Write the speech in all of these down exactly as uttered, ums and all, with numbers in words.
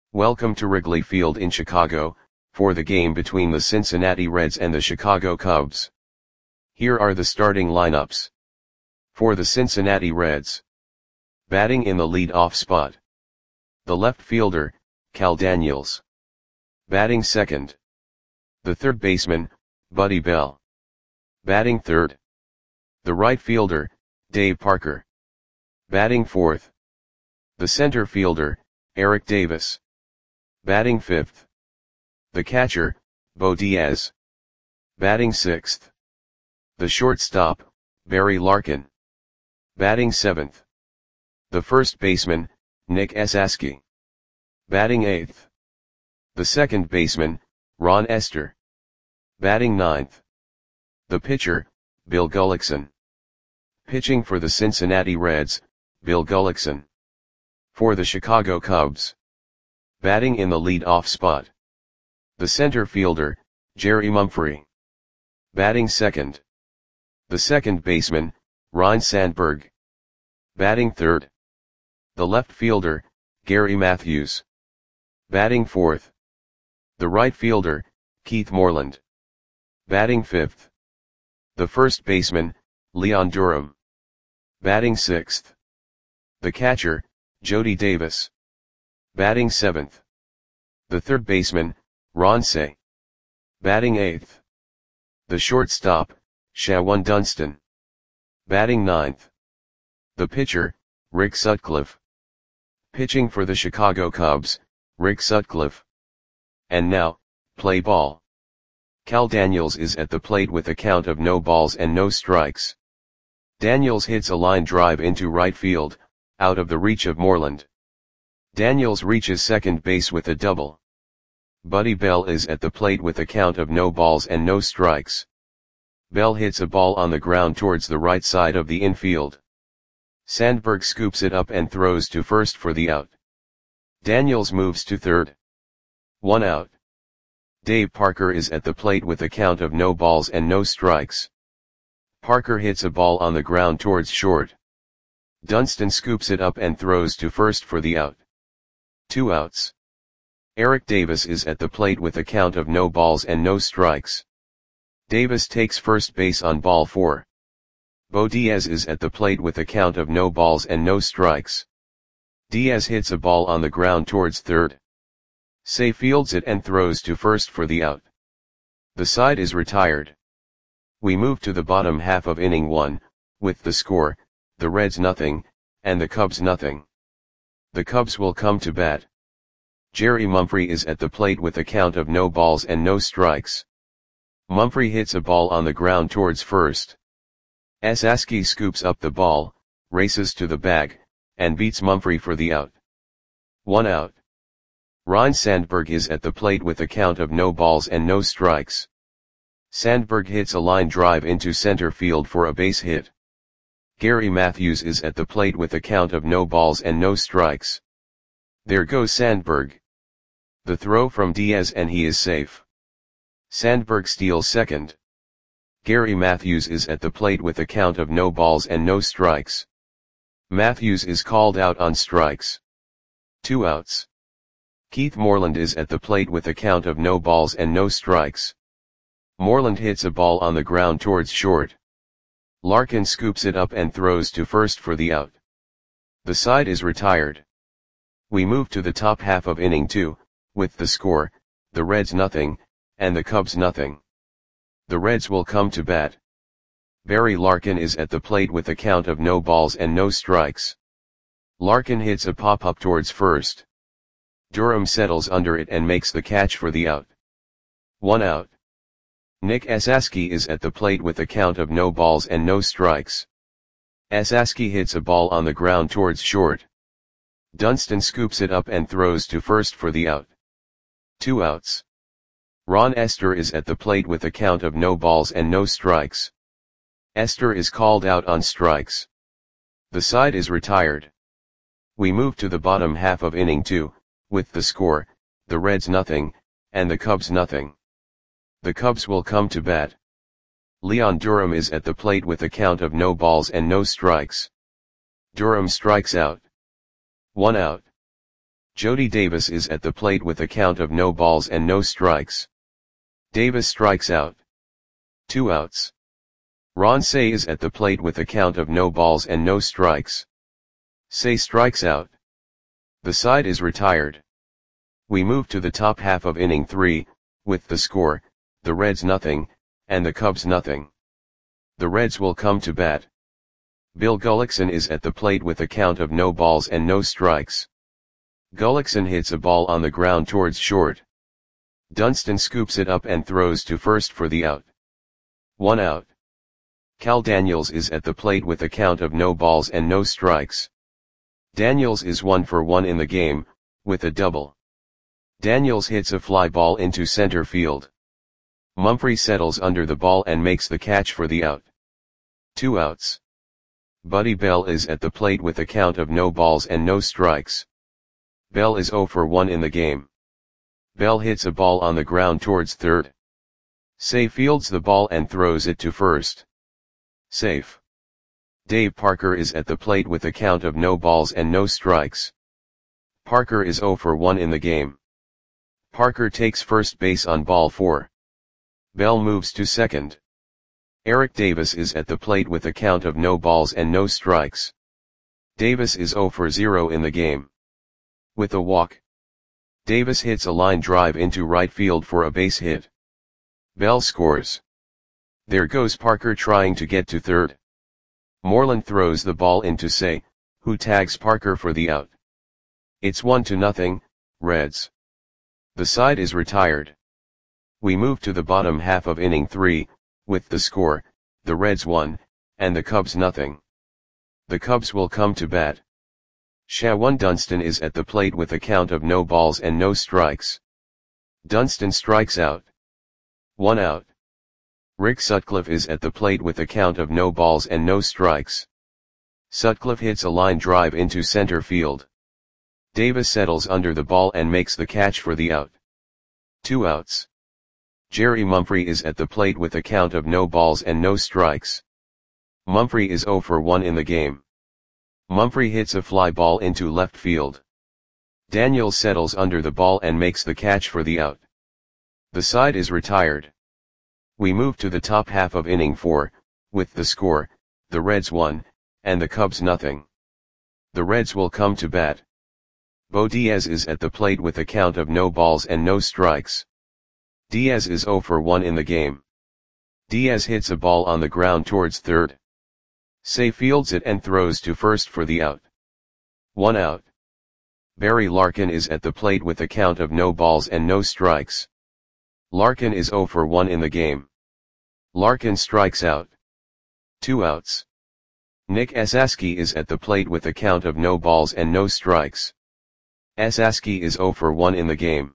Welcome to Wrigley Field in Chicago, for the game between the Cincinnati Reds and the Chicago Cubs. Here are the starting lineups. For the Cincinnati Reds. Batting in the lead-off spot. The left fielder, Cal Daniels. Batting second. The third baseman, Buddy Bell. Batting third. The right fielder, Dave Parker. Batting fourth. The center fielder, Eric Davis. Batting fifth. The catcher, Bo Diaz. Batting sixth. The shortstop, Barry Larkin. Batting seventh. The first baseman, Nick Esasky. Batting eighth. The second baseman, Ron Estes. Batting ninth. The pitcher, Bill Gullickson. Pitching for the Cincinnati Reds, Bill Gullickson. For the Chicago Cubs. Batting in the lead-off spot. The center fielder, Jerry Mumphrey. Batting second. The second baseman, Ryne Sandberg. Batting third. The left fielder, Gary Matthews. Batting fourth. The right fielder, Keith Moreland. Batting fifth. The first baseman, Leon Durham. Batting sixth. The catcher, Jody Davis. Batting seventh. The third baseman, Ron Cey. Batting eighth. The shortstop, Shawon Dunston. Batting ninth. The pitcher, Rick Sutcliffe. Pitching for the Chicago Cubs, Rick Sutcliffe. And now, play ball. Cal Daniels is at the plate with a count of no balls and no strikes. Daniels hits a line drive into right field, out of the reach of Moreland. Daniels reaches second base with a double. Buddy Bell is at the plate with a count of no balls and no strikes. Bell hits a ball on the ground towards the right side of the infield. Sandberg scoops it up and throws to first for the out. Daniels moves to third. One out. Dave Parker is at the plate with a count of no balls and no strikes. Parker hits a ball on the ground towards short. Dunston scoops it up and throws to first for the out. Two outs. Eric Davis is at the plate with a count of no balls and no strikes. Davis takes first base on ball four. Bo Diaz is at the plate with a count of no balls and no strikes. Diaz hits a ball on the ground towards third. Cey fields it and throws to first for the out. The side is retired. We move to the bottom half of inning one, with the score, the Reds nothing, and the Cubs nothing. The Cubs will come to bat. Jerry Mumphrey is at the plate with a count of no balls and no strikes. Mumphrey hits a ball on the ground towards first. Esasky scoops up the ball, races to the bag, and beats Mumphrey for the out. One out. Ryne Sandberg is at the plate with a count of no balls and no strikes. Sandberg hits a line drive into center field for a base hit. Gary Matthews is at the plate with a count of no balls and no strikes. There goes Sandberg. The throw from Diaz and he is safe. Sandberg steals second. Gary Matthews is at the plate with a count of no balls and no strikes. Matthews is called out on strikes. Two outs. Keith Moreland is at the plate with a count of no balls and no strikes. Moreland hits a ball on the ground towards short. Larkin scoops it up and throws to first for the out. The side is retired. We move to the top half of inning two, with the score, the Reds nothing, and the Cubs nothing. The Reds will come to bat. Barry Larkin is at the plate with a count of no balls and no strikes. Larkin hits a pop-up towards first. Durham settles under it and makes the catch for the out. One out. Nick Esasky is at the plate with a count of no balls and no strikes. Esasky hits a ball on the ground towards short. Dunston scoops it up and throws to first for the out. Two outs. Ron Estes is at the plate with a count of no balls and no strikes. Estes is called out on strikes. The side is retired. We move to the bottom half of inning two, with the score, the Reds nothing, and the Cubs nothing. The Cubs will come to bat. Leon Durham is at the plate with a count of no balls and no strikes. Durham strikes out. One out. Jody Davis is at the plate with a count of no balls and no strikes. Davis strikes out. Two outs. Ron Cey is at the plate with a count of no balls and no strikes. Cey strikes out. The side is retired. We move to the top half of inning three, with the score, the Reds nothing, and the Cubs nothing. The Reds will come to bat. Bill Gullickson is at the plate with a count of no balls and no strikes. Gullickson hits a ball on the ground towards short. Dunston scoops it up and throws to first for the out. One out. Cal Daniels is at the plate with a count of no balls and no strikes. Daniels is one for one in the game, with a double. Daniels hits a fly ball into center field. Mumphrey settles under the ball and makes the catch for the out. Two outs. Buddy Bell is at the plate with a count of no balls and no strikes. Bell is zero for one in the game. Bell hits a ball on the ground towards third. Cey fields the ball and throws it to first. Safe. Dave Parker is at the plate with a count of no balls and no strikes. Parker is zero for one in the game. Parker takes first base on ball four. Bell moves to second. Eric Davis is at the plate with a count of no balls and no strikes. Davis is zero for zero in the game. With a walk, Davis hits a line drive into right field for a base hit. Bell scores. There goes Parker trying to get to third. Moreland throws the ball into Cey, who tags Parker for the out. It's one to nothing, Reds. The side is retired. We move to the bottom half of inning three, with the score, the Reds one, and the Cubs nothing. The Cubs will come to bat. Shawan Dunston is at the plate with a count of no balls and no strikes. Dunston strikes out. One out. Rick Sutcliffe is at the plate with a count of no balls and no strikes. Sutcliffe hits a line drive into center field. Davis settles under the ball and makes the catch for the out. Two outs. Jerry Mumphrey is at the plate with a count of no balls and no strikes. Mumphrey is zero for one in the game. Mumphrey hits a fly ball into left field. Daniels settles under the ball and makes the catch for the out. The side is retired. We move to the top half of inning four, with the score, the Reds one, and the Cubs nothing. The Reds will come to bat. Bo Diaz is at the plate with a count of no balls and no strikes. Diaz is zero for one in the game. Diaz hits a ball on the ground towards third. Cey fields it and throws to first for the out. One out. Barry Larkin is at the plate with a count of no balls and no strikes. Larkin is zero for one in the game. Larkin strikes out. Two outs. Nick Esaski is at the plate with a count of no balls and no strikes. Esaski is zero for one in the game.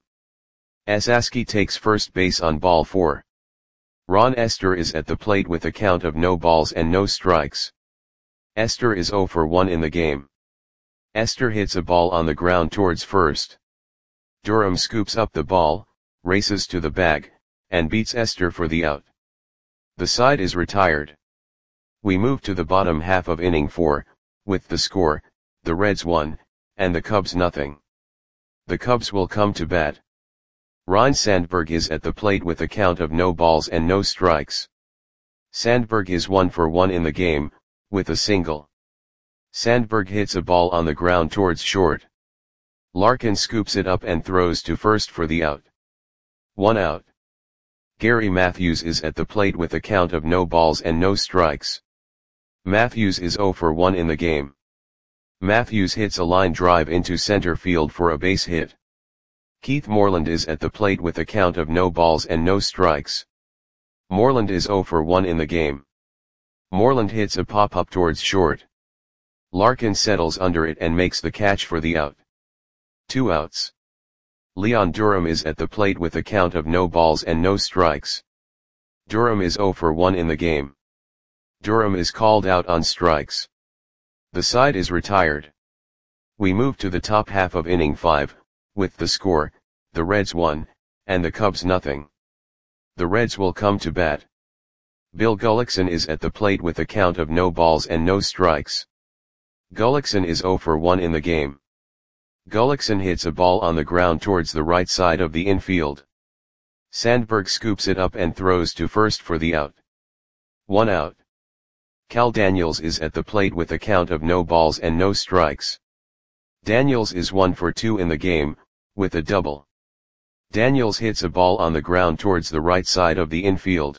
Esaski takes first base on ball four. Ron Esther is at the plate with a count of no balls and no strikes. Esther is zero for one in the game. Esther hits a ball on the ground towards first. Durham scoops up the ball, races to the bag, and beats Esther for the out. The side is retired. We move to the bottom half of inning four, with the score, the Reds one, and the Cubs nothing. The Cubs will come to bat. Ryne Sandberg is at the plate with a count of no balls and no strikes. Sandberg is one for one in the game, with a single. Sandberg hits a ball on the ground towards short. Larkin scoops it up and throws to first for the out. One out. Gary Matthews is at the plate with a count of no balls and no strikes. Matthews is zero for one in the game. Matthews hits a line drive into center field for a base hit. Keith Moreland is at the plate with a count of no balls and no strikes. Moreland is zero for one in the game. Moreland hits a pop-up towards short. Larkin settles under it and makes the catch for the out. Two outs. Leon Durham is at the plate with a count of no balls and no strikes. Durham is zero for one in the game. Durham is called out on strikes. The side is retired. We move to the top half of inning five, with the score, the Reds one, and the Cubs nothing. The Reds will come to bat. Bill Gullickson is at the plate with a count of no balls and no strikes. Gullickson is zero for one in the game. Gullikson hits a ball on the ground towards the right side of the infield. Sandberg scoops it up and throws to first for the out. One out. Cal Daniels is at the plate with a count of no balls and no strikes. Daniels is one for two in the game, with a double. Daniels hits a ball on the ground towards the right side of the infield.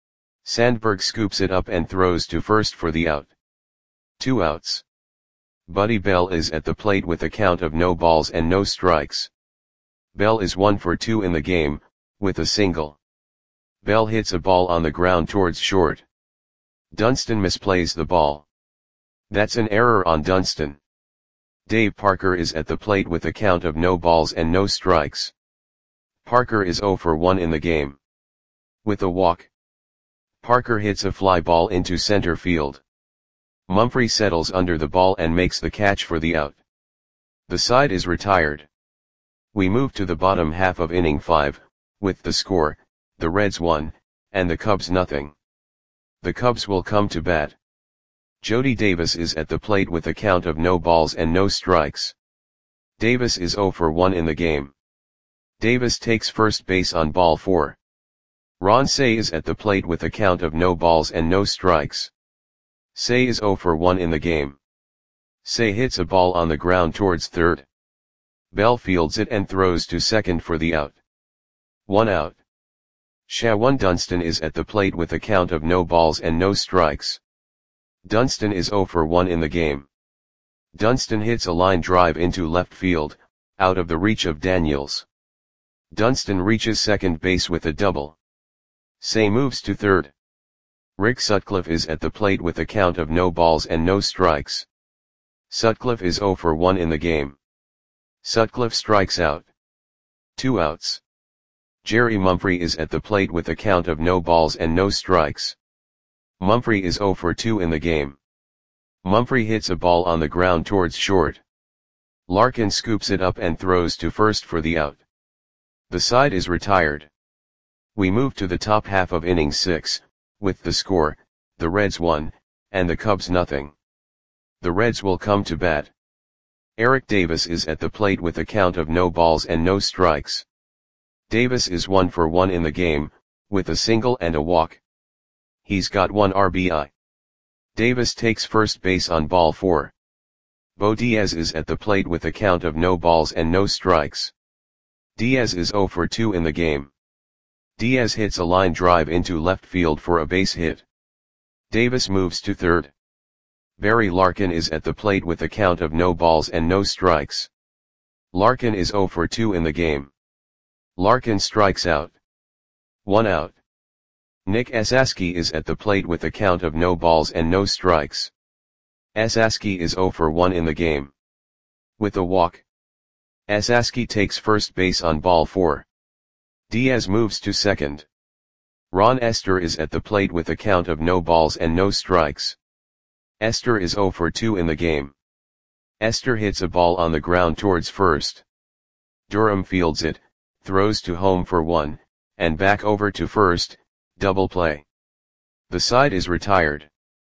Sandberg scoops it up and throws to first for the out. Two outs. Buddy Bell is at the plate with a count of no balls and no strikes. Bell is one for two in the game, with a single. Bell hits a ball on the ground towards short. Dunston misplays the ball. That's an error on Dunston. Dave Parker is at the plate with a count of no balls and no strikes. Parker is zero for one in the game. With a walk. Parker hits a fly ball into center field. Mumphrey settles under the ball and makes the catch for the out. The side is retired. We move to the bottom half of inning five, with the score, the Reds one, and the Cubs nothing. The Cubs will come to bat. Jody Davis is at the plate with a count of no balls and no strikes. Davis is zero for one in the game. Davis takes first base on ball four. Ron Cey is at the plate with a count of no balls and no strikes. Cey is zero for one in the game. Cey hits a ball on the ground towards third. Bell fields it and throws to second for the out. One out. Shawan Dunston is at the plate with a count of no balls and no strikes. Dunston is zero for one in the game. Dunston hits a line drive into left field, out of the reach of Daniels. Dunston reaches second base with a double. Cey moves to third. Rick Sutcliffe is at the plate with a count of no balls and no strikes. Sutcliffe is zero for one in the game. Sutcliffe strikes out. Two outs. Jerry Mumphrey is at the plate with a count of no balls and no strikes. Mumphrey is zero for two in the game. Mumphrey hits a ball on the ground towards short. Larkin scoops it up and throws to first for the out. The side is retired. We move to the top half of inning six, with the score, the Reds one, and the Cubs nothing. The Reds will come to bat. Eric Davis is at the plate with a count of no balls and no strikes. Davis is one for one in the game, with a single and a walk. He's got one R B I. Davis takes first base on ball four. Bo Diaz is at the plate with a count of no balls and no strikes. Diaz is zero for two in the game. Diaz hits a line drive into left field for a base hit. Davis moves to third. Barry Larkin is at the plate with a count of no balls and no strikes. Larkin is zero for two in the game. Larkin strikes out. One out. Nick Esaski is at the plate with a count of no balls and no strikes. Esaski is zero for one in the game. With a walk. Esaski takes first base on ball four. Diaz moves to second. Ron Esther is at the plate with a count of no balls and no strikes. Esther is zero for two in the game. Esther hits a ball on the ground towards first. Durham fields it, throws to home for one, and back over to first, double play. The side is retired.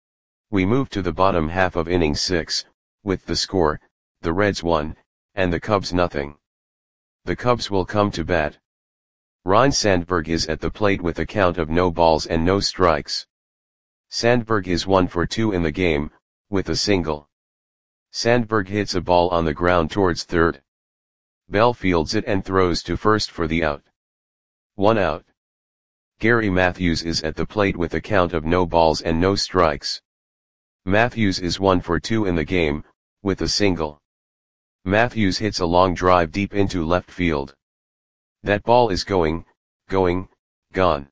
We move to the bottom half of inning six, with the score, the Reds one, and the Cubs nothing. The Cubs will come to bat. Ryne Sandberg is at the plate with a count of no balls and no strikes. Sandberg is one for two in the game, with a single. Sandberg hits a ball on the ground towards third. Bell fields it and throws to first for the out. One out. Gary Matthews is at the plate with a count of no balls and no strikes. Matthews is one for two in the game, with a single. Matthews hits a long drive deep into left field. That ball is going, going, gone.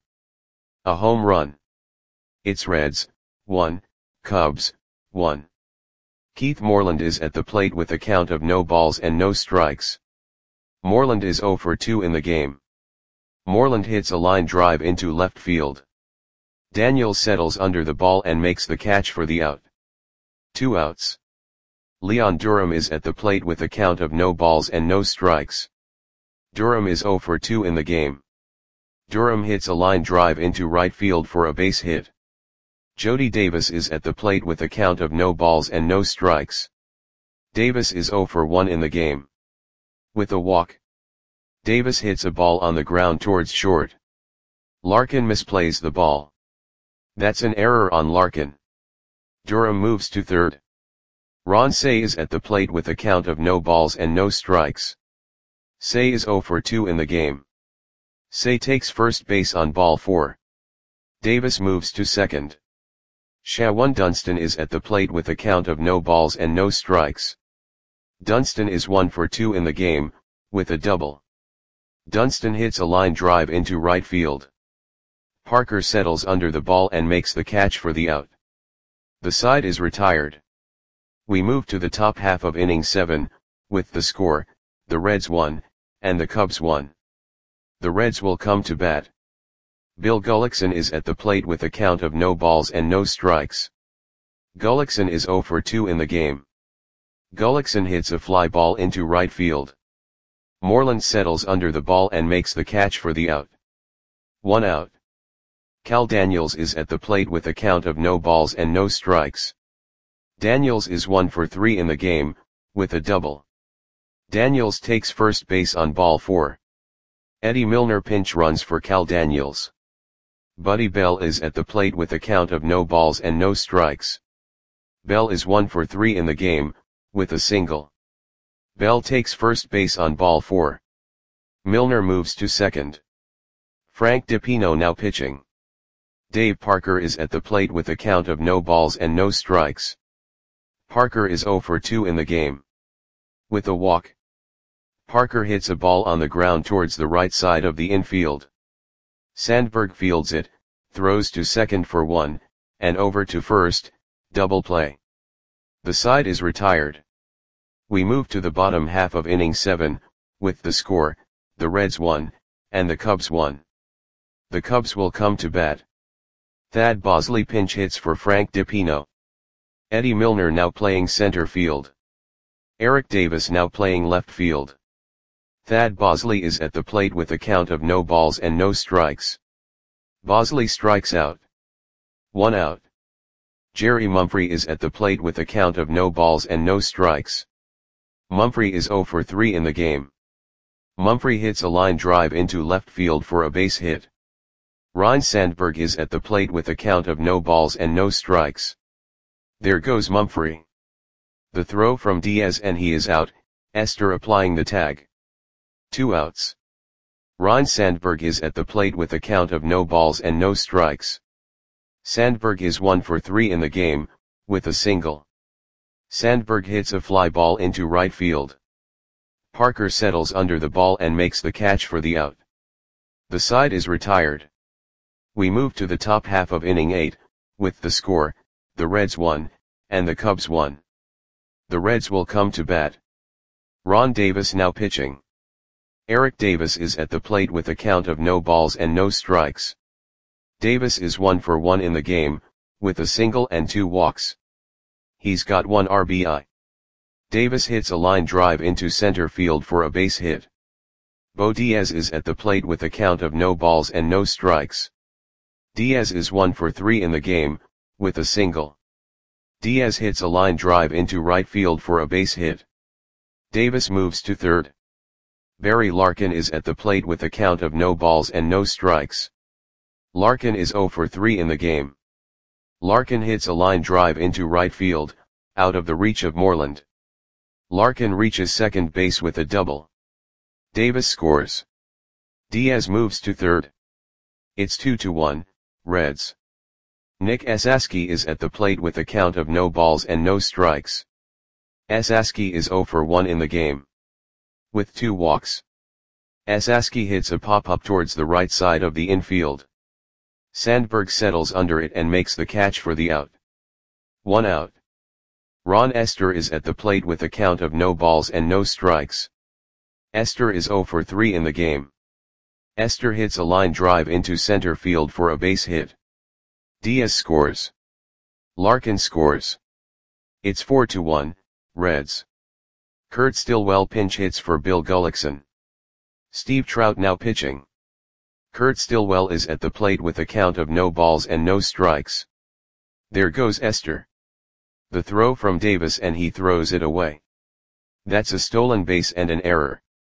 A home run. It's Reds, one, Cubs, one. Keith Moreland is at the plate with a count of no balls and no strikes. Moreland is zero for two in the game. Moreland hits a line drive into left field. Daniels settles under the ball and makes the catch for the out. Two outs. Leon Durham is at the plate with a count of no balls and no strikes. Durham is zero for two in the game. Durham hits a line drive into right field for a base hit. Jody Davis is at the plate with a count of no balls and no strikes. Davis is zero for one in the game. With a walk, Davis hits a ball on the ground towards short. Larkin misplays the ball. That's an error on Larkin. Durham moves to third. Ron Cey is at the plate with a count of no balls and no strikes. Cey is zero for two in the game. Cey takes first base on ball four. Davis moves to second. Shawan Dunston is at the plate with a count of no balls and no strikes. Dunston is one for two in the game, with a double. Dunston hits a line drive into right field. Parker settles under the ball and makes the catch for the out. The side is retired. We move to the top half of inning seven, with the score, the Reds won, and the Cubs won. The Reds will come to bat. Bill Gullickson is at the plate with a count of no balls and no strikes. Gullickson is zero for two in the game. Gullickson hits a fly ball into right field. Moreland settles under the ball and makes the catch for the out. One out. Cal Daniels is at the plate with a count of no balls and no strikes. Daniels is one for three in the game, with a double. Daniels takes first base on ball four. Eddie Milner pinch runs for Cal Daniels. Buddy Bell is at the plate with a count of no balls and no strikes. Bell is one for three in the game, with a single. Bell takes first base on ball four. Milner moves to second. Frank DiPino now pitching. Dave Parker is at the plate with a count of no balls and no strikes. Parker is zero for two in the game. With a walk, Parker hits a ball on the ground towards the right side of the infield. Sandberg fields it, throws to second for one, and over to first, double play. The side is retired. We move to the bottom half of inning seven, with the score, the Reds won, and the Cubs won. The Cubs will come to bat. Thad Bosley pinch hits for Frank DiPino. Eddie Milner now playing center field. Eric Davis now playing left field. Thad Bosley is at the plate with a count of no balls and no strikes. Bosley strikes out. One out. Jerry Mumphrey is at the plate with a count of no balls and no strikes. Mumphrey is zero for three in the game. Mumphrey hits a line drive into left field for a base hit. Ryne Sandberg is at the plate with a count of no balls and no strikes. There goes Mumphrey. The throw from Diaz and he is out, Esther applying the tag. Two outs. Ryne Sandberg is at the plate with a count of no balls and no strikes. Sandberg is one for three in the game, with a single. Sandberg hits a fly ball into right field. Parker settles under the ball and makes the catch for the out. The side is retired. We move to the top half of inning eight, with the score, the Reds won, and the Cubs won. The Reds will come to bat. Ron Davis now pitching. Eric Davis is at the plate with a count of no balls and no strikes. Davis is one for one in the game, with a single and two walks. He's got one R B I. Davis hits a line drive into center field for a base hit. Bo Diaz is at the plate with a count of no balls and no strikes. Diaz is one for three in the game, with a single. Diaz hits a line drive into right field for a base hit. Davis moves to third. Barry Larkin is at the plate with a count of no balls and no strikes. Larkin is zero for three in the game. Larkin hits a line drive into right field, out of the reach of Moreland. Larkin reaches second base with a double. Davis scores. Diaz moves to third. It's two to one, Reds. Nick Esaski is at the plate with a count of no balls and no strikes. Esaski is zero for one in the game. With two walks. Esaski hits a pop-up towards the right side of the infield. Sandberg settles under it and makes the catch for the out. One out. Ron Esther is at the plate with a count of no balls and no strikes. Esther is zero for three in the game. Esther hits a line drive into center field for a base hit. Diaz scores. Larkin scores. It's four to one, Reds. Kurt Stillwell pinch hits for Bill Gullickson. Steve Trout now pitching. Kurt Stillwell is at the plate with a count of no balls and no strikes. There goes Esther. The throw from Davis and he throws it away. That's a stolen base and an error.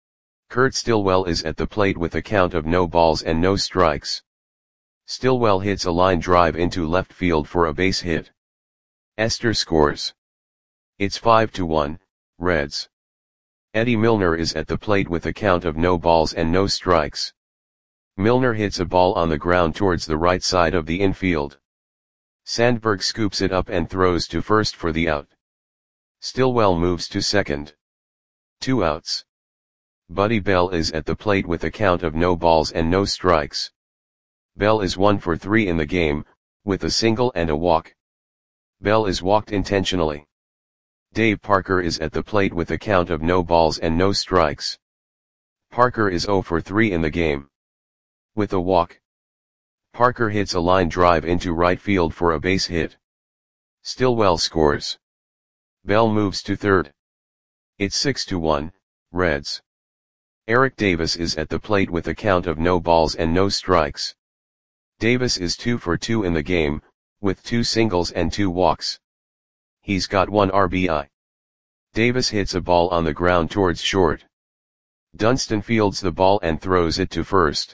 Kurt Stillwell is at the plate with a count of no balls and no strikes. Stillwell hits a line drive into left field for a base hit. Esther scores. It's five to one, Reds. Eddie Milner is at the plate with a count of no balls and no strikes. Milner hits a ball on the ground towards the right side of the infield. Sandberg scoops it up and throws to first for the out. Stillwell moves to second. Two outs. Buddy Bell is at the plate with a count of no balls and no strikes. Bell is one for three in the game, with a single and a walk. Bell is walked intentionally. Dave Parker is at the plate with a count of no balls and no strikes. Parker is zero for three in the game. With a walk. Parker hits a line drive into right field for a base hit. Stillwell scores. Bell moves to third. It's six to one, Reds. Eric Davis is at the plate with a count of no balls and no strikes. Davis is two for two in the game, with two singles and two walks. He's got one R B I. Davis hits a ball on the ground towards short. Dunston fields the ball and throws it to first.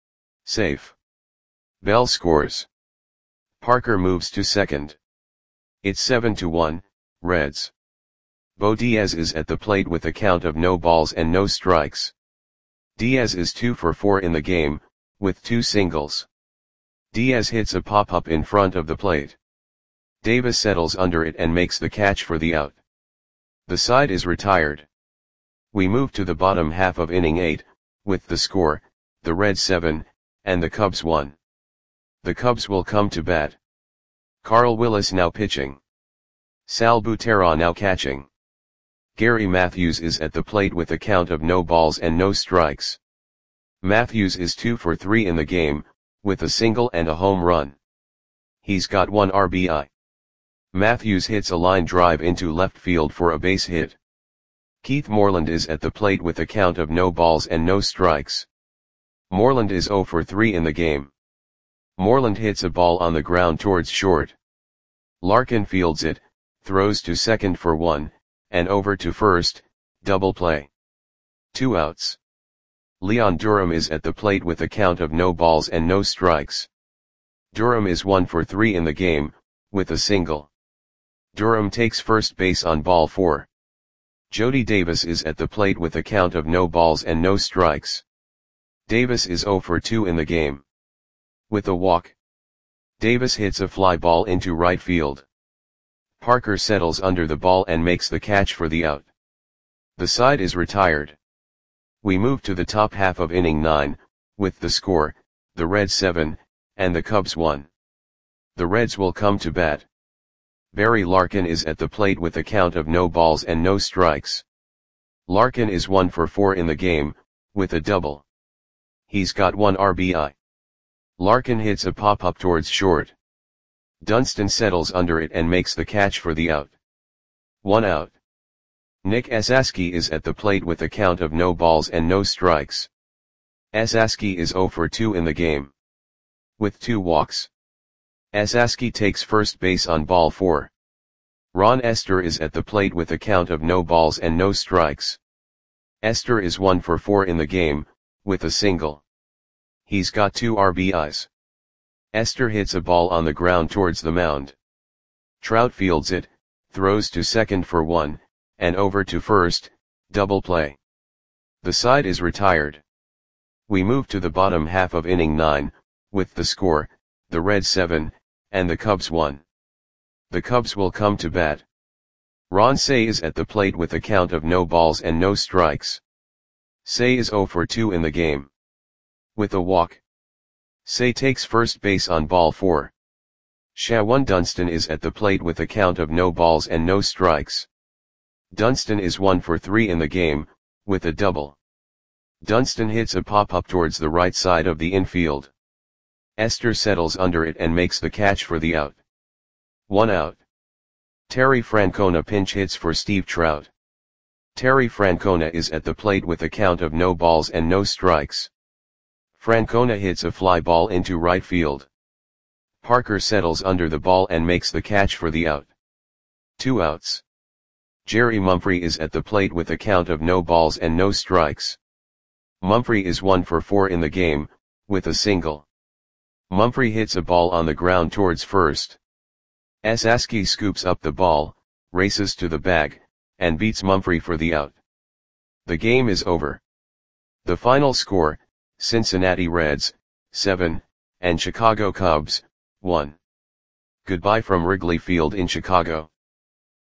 Safe. Bell scores. Parker moves to second. It's seven to one, Reds. Bo Diaz is at the plate with a count of no balls and no strikes. Diaz is two for four in the game, with two singles. Diaz hits a pop-up in front of the plate. Davis settles under it and makes the catch for the out. The side is retired. We move to the bottom half of inning eight, with the score, the Reds seven, and the Cubs one. The Cubs will come to bat. Carl Willis now pitching. Sal Butera now catching. Gary Matthews is at the plate with a count of no balls and no strikes. Matthews is two for three in the game, with a single and a home run. He's got one R B I. Matthews hits a line drive into left field for a base hit. Keith Moreland is at the plate with a count of no balls and no strikes. Moreland is zero for three in the game. Moreland hits a ball on the ground towards short. Larkin fields it, throws to second for one, and over to first, double play. Two outs. Leon Durham is at the plate with a count of no balls and no strikes. Durham is one for three in the game, with a single. Durham takes first base on ball four. Jody Davis is at the plate with a count of no balls and no strikes. Davis is zero for two in the game. With a walk. Davis hits a fly ball into right field. Parker settles under the ball and makes the catch for the out. The side is retired. We move to the top half of inning nine, with the score, the Reds seven, and the Cubs one. The Reds will come to bat. Barry Larkin is at the plate with a count of no balls and no strikes. Larkin is one for four in the game, with a double. He's got one R B I. Larkin hits a pop-up towards short. Dunston settles under it and makes the catch for the out. One out. Nick Esaski is at the plate with a count of no balls and no strikes. Esaski is zero for two in the game. With two walks. Esaski takes first base on ball four. Ron Esther is at the plate with a count of no balls and no strikes. Esther is one for four in the game, with a single. He's got two R B Is. Esther hits a ball on the ground towards the mound. Trout fields it, throws to second for one, and over to first, double play. The side is retired. We move to the bottom half of inning nine, with the score, the Reds seven, and the Cubs one. The Cubs will come to bat. Ron Cey is at the plate with a count of no balls and no strikes. Cey is zero for two in the game. With a walk. Cey takes first base on ball four. Shawan Dunston is at the plate with a count of no balls and no strikes. Dunston is one for three in the game, with a double. Dunston hits a pop-up towards the right side of the infield. Esther settles under it and makes the catch for the out. One out. Terry Francona pinch hits for Steve Trout. Terry Francona is at the plate with a count of no balls and no strikes. Francona hits a fly ball into right field. Parker settles under the ball and makes the catch for the out. Two outs. Jerry Mumphrey is at the plate with a count of no balls and no strikes. Mumphrey is one for four in the game, with a single. Mumphrey hits a ball on the ground towards first. Saski scoops up the ball, races to the bag, and beats Mumphrey for the out. The game is over. The final score, Cincinnati Reds, seven, and Chicago Cubs, one. Goodbye from Wrigley Field in Chicago.